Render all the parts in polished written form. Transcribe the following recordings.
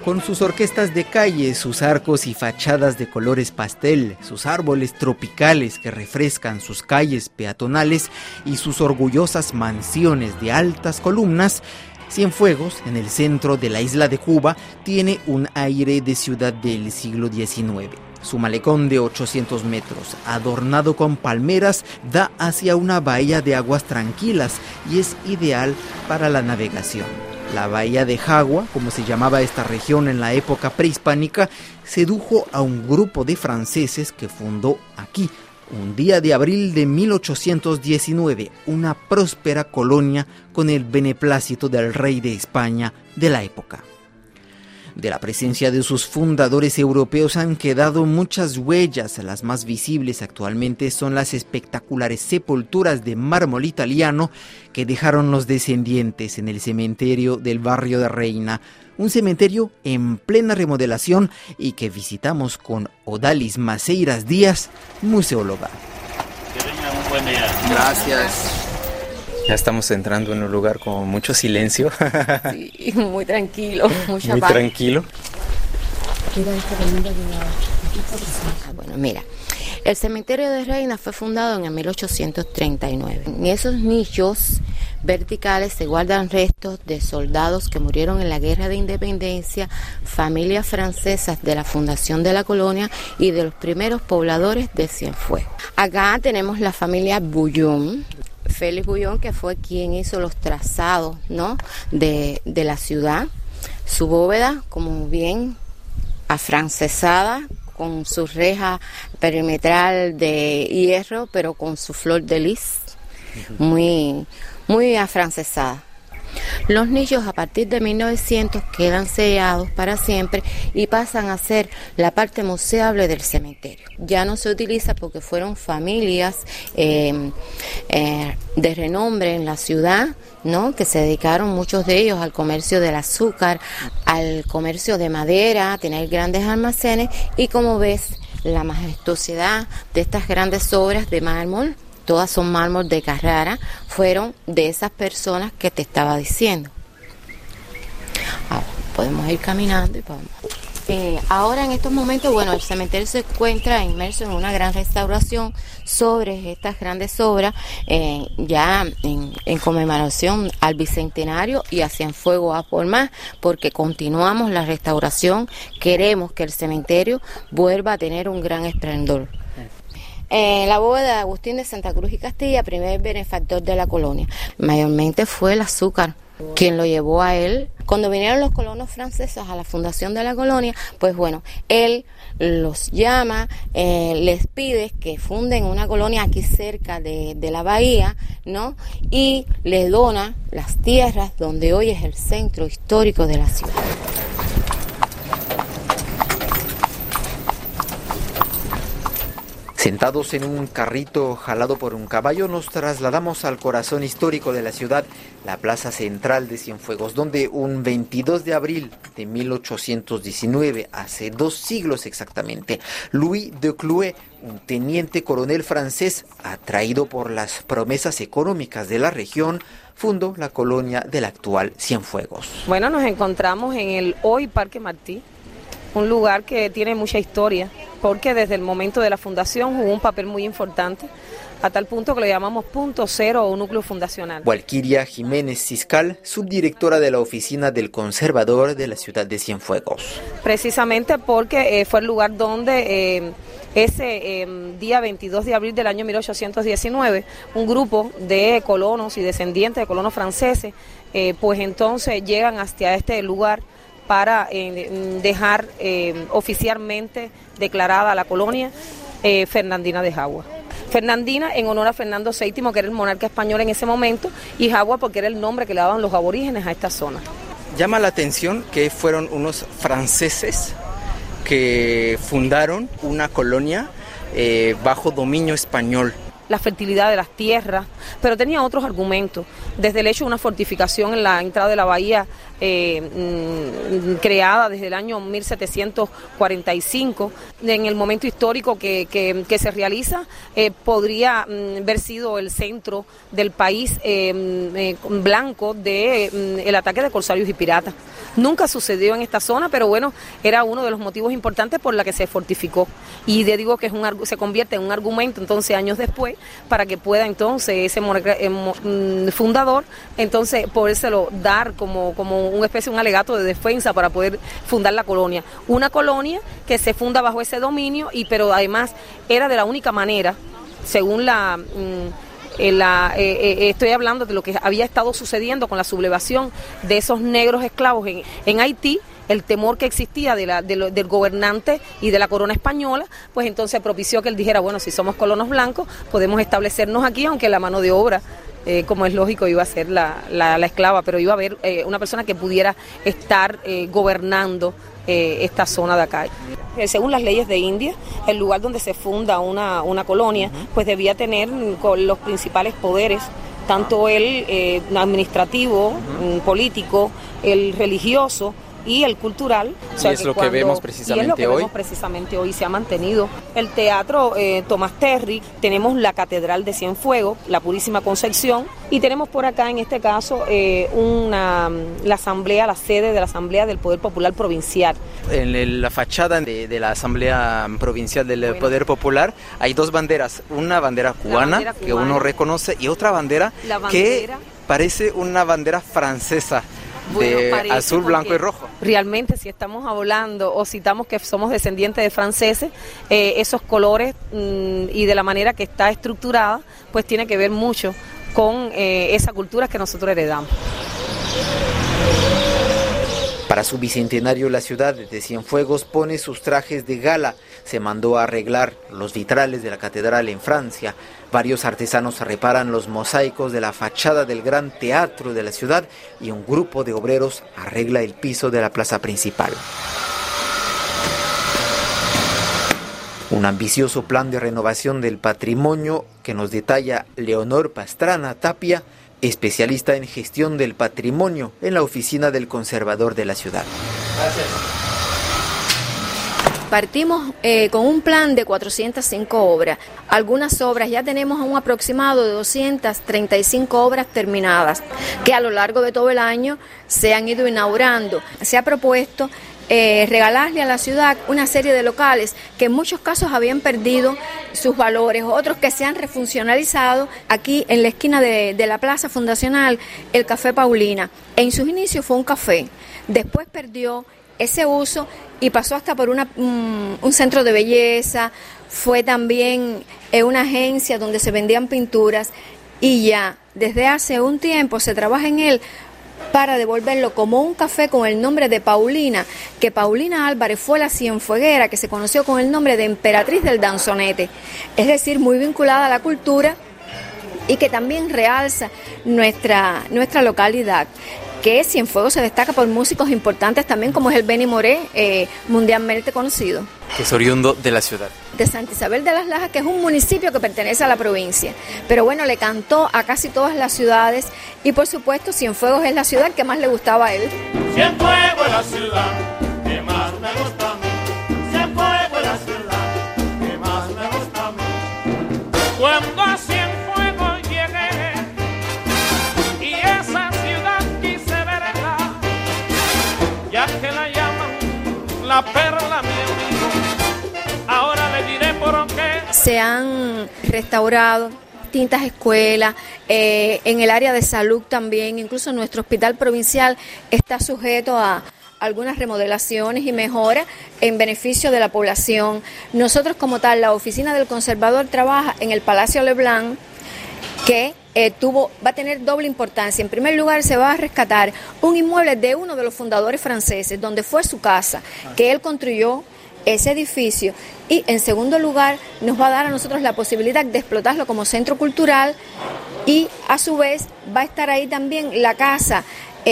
Con sus orquestas de calle, sus arcos y fachadas de colores pastel, sus árboles tropicales que refrescan sus calles peatonales y sus orgullosas mansiones de altas columnas, Cienfuegos, en el centro de la isla de Cuba, tiene un aire de ciudad del siglo XIX. Su malecón de 800 metros, adornado con palmeras, da hacia una bahía de aguas tranquilas y es ideal para la navegación. La bahía de Jagua, como se llamaba esta región en la época prehispánica, sedujo a un grupo de franceses que fundó aquí, un día de abril de 1819, una próspera colonia con el beneplácito del rey de España de la época. De la presencia de sus fundadores europeos han quedado muchas huellas. Las más visibles actualmente son las espectaculares sepulturas de mármol italiano que dejaron los descendientes en el cementerio del barrio de Reina, un cementerio en plena remodelación y que visitamos con Odalis Maceiras Díaz, museóloga. Que tengan un buen día. Gracias. Ya estamos entrando en un lugar con mucho silencio. Sí, muy tranquilo, mucha muy paz. Tranquilo. Bueno, mira, el cementerio de Reina fue fundado en el 1839. En esos nichos verticales se guardan restos de soldados que murieron en la Guerra de Independencia, familias francesas de la fundación de la colonia y de los primeros pobladores de Cienfuegos. Acá tenemos la familia Bouillon, Félix Bouillon, que fue quien hizo los trazados, ¿no?, de la ciudad. Su bóveda, como bien afrancesada, con su reja perimetral de hierro, pero con su flor de lis, muy afrancesada. Los nichos a partir de 1900 quedan sellados para siempre y pasan a ser la parte museable del cementerio. Ya no se utiliza porque fueron familias de renombre en la ciudad, ¿no?, que se dedicaron muchos de ellos al comercio del azúcar, al comercio de madera, a tener grandes almacenes y, como ves, la majestuosidad de estas grandes obras de mármol, todas son mármol de Carrara, fueron de esas personas que te estaba diciendo. Ahora, podemos ir caminando y vamos. Ahora en estos momentos, bueno, el cementerio se encuentra inmerso en una gran restauración sobre estas grandes obras, ya en conmemoración al Bicentenario y a Cienfuegos a por más, porque continuamos la restauración, queremos que el cementerio vuelva a tener un gran esplendor. La bóveda de Agustín de Santa Cruz y Castilla, primer benefactor de la colonia. Mayormente fue el azúcar quien lo llevó a él. Cuando vinieron los colonos franceses a la fundación de la colonia, pues bueno, él los llama, les pide que funden una colonia aquí cerca de la bahía, ¿no?, y les dona las tierras donde hoy es el centro histórico de la ciudad. Sentados en un carrito jalado por un caballo, nos trasladamos al corazón histórico de la ciudad, la plaza central de Cienfuegos, donde un 22 de abril de 1819, hace 2 siglos exactamente, Louis de Clouet, un teniente coronel francés, atraído por las promesas económicas de la región, fundó la colonia del actual Cienfuegos. Bueno, nos encontramos en el hoy Parque Martí, un lugar que tiene mucha historia, porque desde el momento de la fundación jugó un papel muy importante, a tal punto que lo llamamos punto cero o núcleo fundacional. Walquiria Jiménez Ciscal, subdirectora de la oficina del conservador de la ciudad de Cienfuegos. Precisamente porque fue el lugar donde ese día 22 de abril del año 1819, un grupo de colonos y descendientes de colonos franceses, pues entonces llegan hacia este lugar para dejar oficialmente declarada la colonia Fernandina de Jagua. Fernandina en honor a Fernando VII, que era el monarca español en ese momento, y Jagua porque era el nombre que le daban los aborígenes a esta zona. Llama la atención que fueron unos franceses que fundaron una colonia bajo dominio español. La fertilidad de las tierras, pero tenía otros argumentos. desde el hecho de una fortificación en la entrada de la bahía creada desde el año 1745, en el momento histórico que se realiza, podría haber sido el centro del país blanco del ataque de corsarios y piratas. Nunca sucedió en esta zona, pero bueno, era uno de los motivos importantes por la que se fortificó. Y le digo que se convierte en un argumento entonces años después para que pueda entonces ese fundador entonces podérselo dar como una especie, un alegato de defensa para poder fundar la colonia. Una colonia que se funda bajo ese dominio, pero además era de la única manera, según estoy hablando de lo que había estado sucediendo con la sublevación de esos negros esclavos en Haití, el temor que existía del gobernante y de la corona española, pues entonces propició que él dijera, bueno, si somos colonos blancos, podemos establecernos aquí, aunque la mano de obra, como es lógico, iba a ser la esclava, pero iba a haber una persona que pudiera estar gobernando esta zona de acá. Según las leyes de India, el lugar donde se funda una colonia, pues debía tener los principales poderes, tanto el administrativo, político, el religioso y el cultural. Y es lo que vemos precisamente hoy. Se ha mantenido el teatro Tomás Terry, tenemos la Catedral de Cienfuegos, la Purísima Concepción, y tenemos por acá en este caso la sede de la Asamblea del Poder Popular Provincial. En la fachada de la Asamblea Provincial del Poder Popular hay dos banderas, una bandera cubana que uno reconoce y otra bandera que parece una bandera francesa. De azul, blanco y rojo. Realmente, si estamos hablando o citamos que somos descendientes de franceses, esos colores y de la manera que está estructurada, pues tiene que ver mucho con esa cultura que nosotros heredamos. Para su bicentenario, la ciudad de Cienfuegos pone sus trajes de gala. Se mandó a arreglar los vitrales de la catedral en Francia. Varios artesanos reparan los mosaicos de la fachada del gran teatro de la ciudad y un grupo de obreros arregla el piso de la plaza principal. Un ambicioso plan de renovación del patrimonio que nos detalla Leonor Pastrana Tapia, especialista en gestión del patrimonio en la oficina del conservador de la ciudad. Gracias. Partimos con un plan de 405 obras. Algunas obras, ya tenemos un aproximado de 235 obras terminadas, que a lo largo de todo el año se han ido inaugurando. Se ha propuesto regalarle a la ciudad una serie de locales que en muchos casos habían perdido sus valores, otros que se han refuncionalizado. Aquí en la esquina de la Plaza Fundacional, el Café Paulina. En sus inicios fue un café, después perdió ese uso y pasó hasta por un centro de belleza, fue también una agencia donde se vendían pinturas y ya desde hace un tiempo se trabaja en él para devolverlo como un café con el nombre de Paulina, que Paulina Álvarez fue la cienfueguera que se conoció con el nombre de emperatriz del danzonete, es decir, muy vinculada a la cultura y que también realza nuestra localidad, que Cienfuegos se destaca por músicos importantes también como es el Benny Moré, mundialmente conocido. Que es oriundo de la ciudad. De Santa Isabel de las Lajas, que es un municipio que pertenece a la provincia. Pero bueno, le cantó a casi todas las ciudades y por supuesto Cienfuegos es la ciudad que más le gustaba a él. Cienfuegos es la ciudad que más me gusta a mí. Cienfuegos es la ciudad que más me gusta a mí. Cuando a Cienfuegos llegué y esa ciudad quise verla, ya que la llaman la perla, mi amigo, ahora le diré por qué. Se han restaurado distintas escuelas, en el área de salud también, incluso nuestro hospital provincial está sujeto a algunas remodelaciones y mejoras en beneficio de la población. Nosotros como tal, la oficina del conservador trabaja en el Palacio Leblanc, que va a tener doble importancia. En primer lugar, se va a rescatar un inmueble de uno de los fundadores franceses, donde fue su casa, que él construyó ese edificio, y en segundo lugar nos va a dar a nosotros la posibilidad de explotarlo como centro cultural y a su vez va a estar ahí también la casa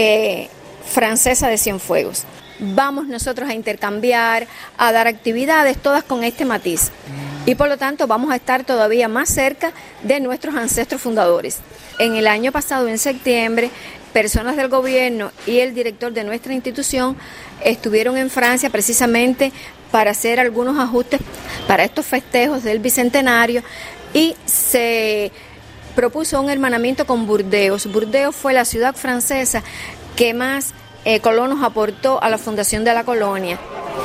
francesa de Cienfuegos. Vamos nosotros a intercambiar, a dar actividades, todas con este matiz. y por lo tanto vamos a estar todavía más cerca de nuestros ancestros fundadores. En el año pasado, en septiembre, personas del gobierno y el director de nuestra institución estuvieron en Francia precisamente para hacer algunos ajustes para estos festejos del Bicentenario y se propuso un hermanamiento con Burdeos. Burdeos fue la ciudad francesa que más colonos aportó a la fundación de la colonia.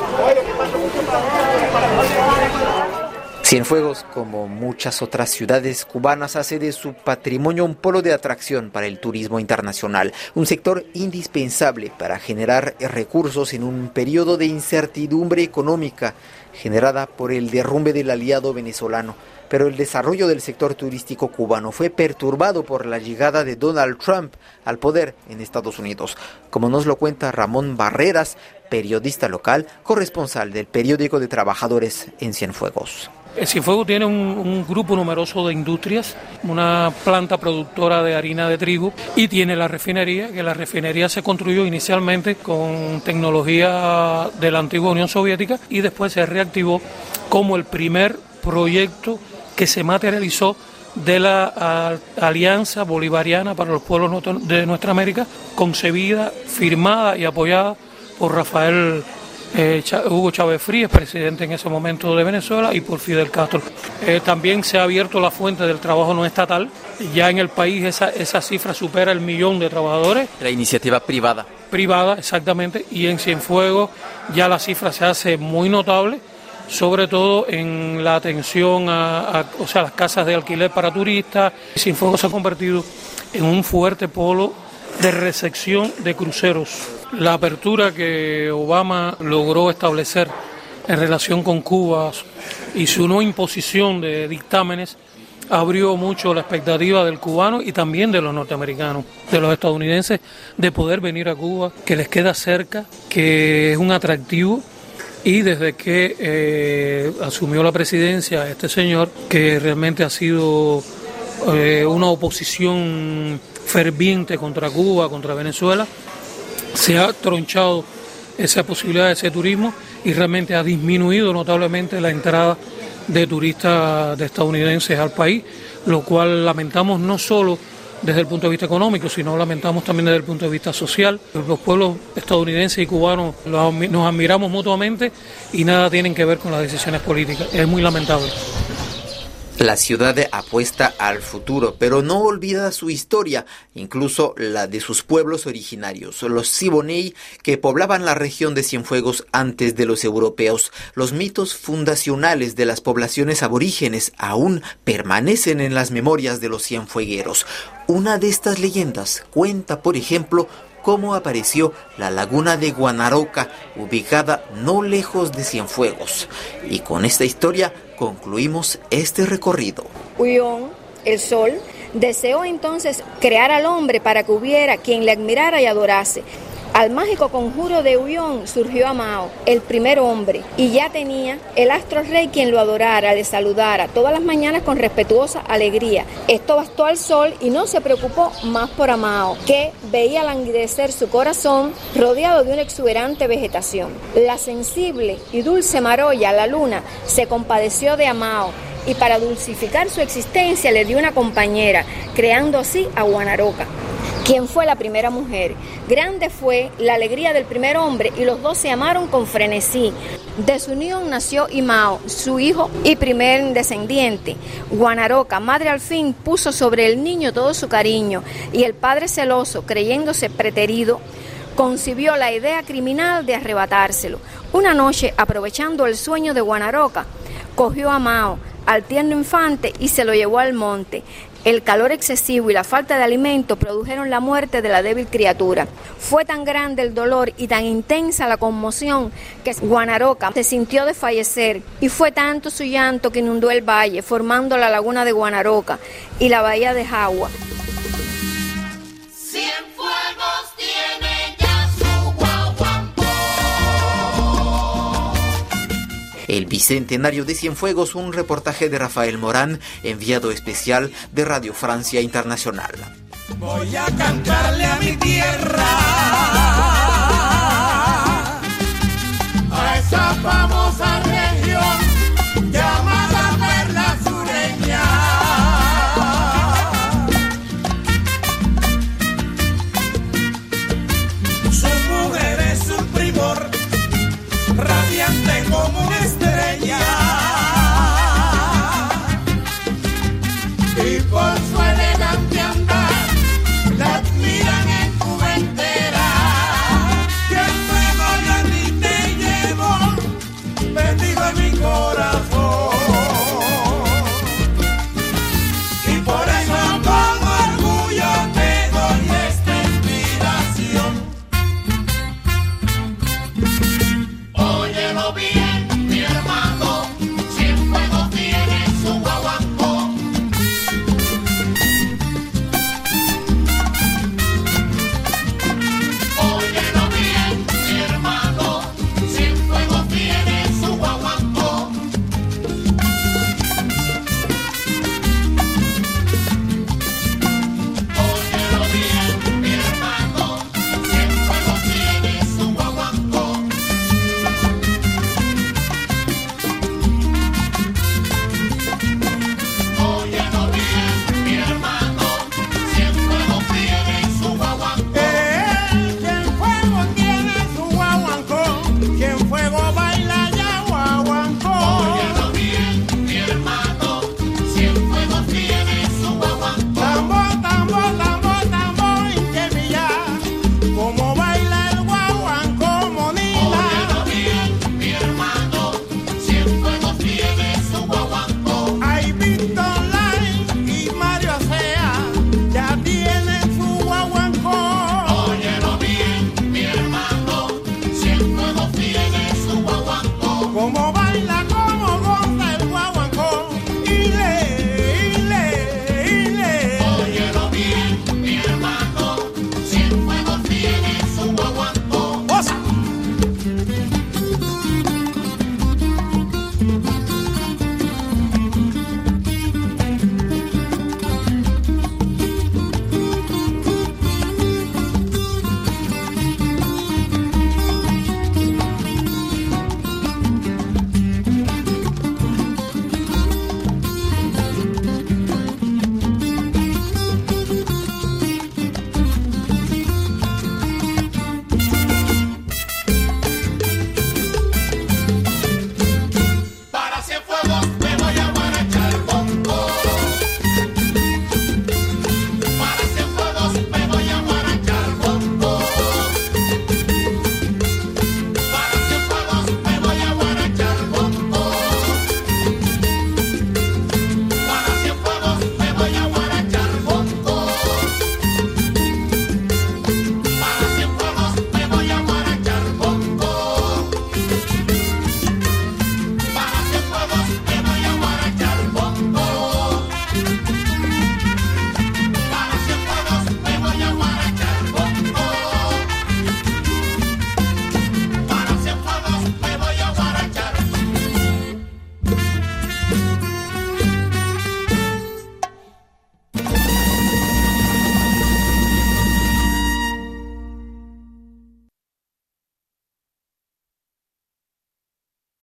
Cienfuegos, como muchas otras ciudades cubanas, hace de su patrimonio un polo de atracción para el turismo internacional, un sector indispensable para generar recursos en un periodo de incertidumbre económica generada por el derrumbe del aliado venezolano. Pero el desarrollo del sector turístico cubano fue perturbado por la llegada de Donald Trump al poder en Estados Unidos, como nos lo cuenta Ramón Barreras, periodista local, corresponsal del periódico de trabajadores en Cienfuegos. Cienfuegos tiene un grupo numeroso de industrias, una planta productora de harina de trigo y tiene la refinería, que la refinería se construyó inicialmente con tecnología de la antigua Unión Soviética y después se reactivó como el primer proyecto que se materializó de la Alianza Bolivariana para los Pueblos de Nuestra América, concebida, firmada y apoyada por Rafael Hugo Chávez Frías, presidente en ese momento de Venezuela, y por Fidel Castro. También se ha abierto la fuente del trabajo no estatal. Ya en el país esa cifra supera el 1.000.000 de trabajadores. La iniciativa privada. Privada, exactamente, y en Cienfuegos ya la cifra se hace muy notable, sobre todo en la atención a las casas de alquiler para turistas. Cienfuegos se ha convertido en un fuerte polo de recepción de cruceros. La apertura que Obama logró establecer en relación con Cuba y su no imposición de dictámenes abrió mucho la expectativa del cubano y también de los norteamericanos, de los estadounidenses, de poder venir a Cuba, que les queda cerca, que es un atractivo. Y desde que asumió la presidencia este señor, que realmente ha sido una oposición ferviente contra Cuba, contra Venezuela, se ha tronchado esa posibilidad de ese turismo y realmente ha disminuido notablemente la entrada de turistas estadounidenses al país, lo cual lamentamos no solo desde el punto de vista económico, sino lamentamos también desde el punto de vista social. Los pueblos estadounidenses y cubanos nos admiramos mutuamente y nada tienen que ver con las decisiones políticas. Es muy lamentable. La ciudad apuesta al futuro, pero no olvida su historia, incluso la de sus pueblos originarios, los Siboney, que poblaban la región de Cienfuegos antes de los europeos. Los mitos fundacionales de las poblaciones aborígenes aún permanecen en las memorias de los cienfuegueros. Una de estas leyendas cuenta, por ejemplo, cómo apareció la laguna de Guanaroca, ubicada no lejos de Cienfuegos. Y con esta historia concluimos este recorrido. Uyón, el sol, deseó entonces crear al hombre para que hubiera quien le admirara y adorase. Al mágico conjuro de Uyón surgió Amao, el primer hombre, y ya tenía el astro rey quien lo adorara, le saludara todas las mañanas con respetuosa alegría. Esto bastó al sol y no se preocupó más por Amao, que veía languidecer su corazón rodeado de una exuberante vegetación. La sensible y dulce Maroya, la luna, se compadeció de Amao y para dulcificar su existencia le dio una compañera, creando así a Guanaroca, quien fue la primera mujer. Grande fue la alegría del primer hombre y los dos se amaron con frenesí. De su unión nació Imao, su hijo y primer descendiente. Guanaroca, madre al fin, puso sobre el niño todo su cariño y el padre celoso, creyéndose preterido, concibió la idea criminal de arrebatárselo. Una noche, aprovechando el sueño de Guanaroca, cogió a Mao, al tierno infante, y se lo llevó al monte. El calor excesivo y la falta de alimento produjeron la muerte de la débil criatura. Fue tan grande el dolor y tan intensa la conmoción que Guanaroca se sintió desfallecer, y fue tanto su llanto que inundó el valle, formando la laguna de Guanaroca y la bahía de Jagua. Cienfuegos tiene ya su guaguancó. El Bicentenario de Cienfuegos, un reportaje de Rafael Morán, enviado especial de Radio Francia Internacional. Voy a cantarle a mi tierra